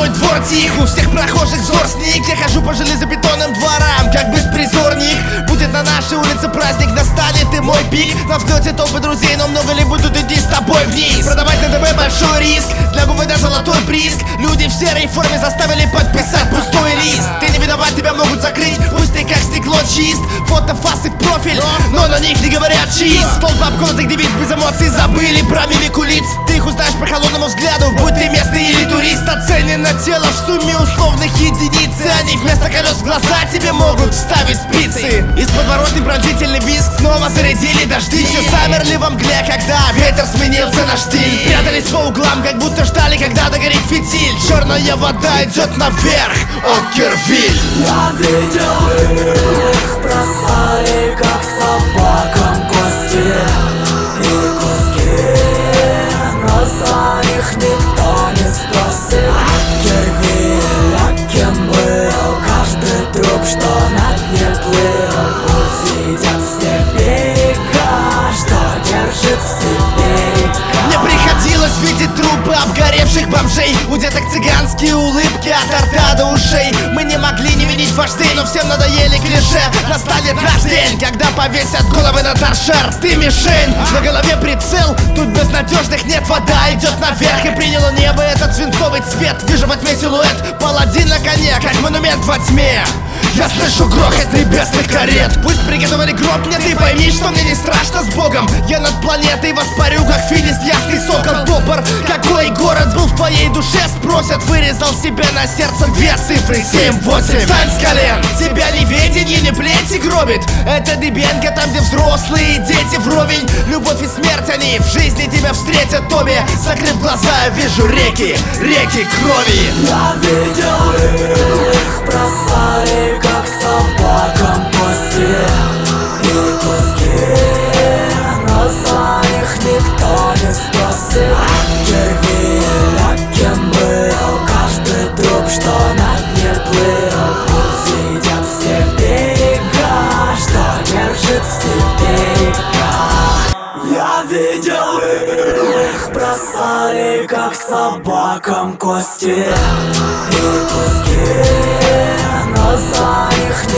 мой двор тих, у всех прохожих взор сник. Я хожу по железобетонным дворам, как беспризорник. Будет на нашей улице праздник, настанет и мой пик. На взлете толпы друзей, но много ли будут идти с тобой вниз? Продавать на ДБ большой риск, для ГУВД золотой приз. Люди в серой форме заставили подписать пустой лист. Ты не виноват, тебя могут закрыть, пусть ты как стекло чист. Фото, фасы в профиль, но на них не говорят чиз. Толпа обколотых девиц без эмоций забыли про мимику лиц. Ты их узнаешь по холодному взгляду, будь ты местный или турист. Оценено тело в сумме условных единиц, и они вместо колес в глаза тебе могут вставить спицы. Из подворотни пронзительный визг, снова зарядили дожди. Все замерли во мгле, когда ветер сменился на штиль. Прятались по углам, как будто ждали, когда догорит фитиль. Черная вода идет наверх, Оккервиль. Я видел их, бросали как собакам кости и куски, но за них никто не спросил. Оккервиль, а кем был каждый труп, что над ней плыл? Увидят все берега, что держит все берега. Мне приходилось видеть трупы обгоревших бомжей, у деток цыганские улыбки от рта до ушей. Мы не могли не винить вождей, но всем надоели клише. Настанет наш день, когда повесят головы на торшер. Ты мишень, на голове прицел, тут безнадежных нет. Вода идет наверх и приняло небо этот свинцовый цвет. Вижу во тьме силуэт, паладин на коне, как монумент во тьме. Я слышу грохот небесных карет. Пусть приготовили гроб мне, ты пойми, что мне не страшно с Богом. Я над планетой воспарю, как финист, ясный сокол. Топор, какой город был в твоей душе, спросят. Вырезал себе на сердце две цифры, 7-8. Встань с колен, тебя неведенье, не плети гробит. Это Дыбенко, там где взрослые и дети вровень. Любовь и смерть, они в жизни тебя встретят, Тоби. Закрыв глаза, я вижу реки, реки крови. Я видел их, бросали как собакам кости и куски, но за них никто не спросил. Оккервиль, а кем был каждый труп, что над ней плыл? Увидят все берега, что держит все берега. Я видел их, бросали как собакам кости и куски, но за них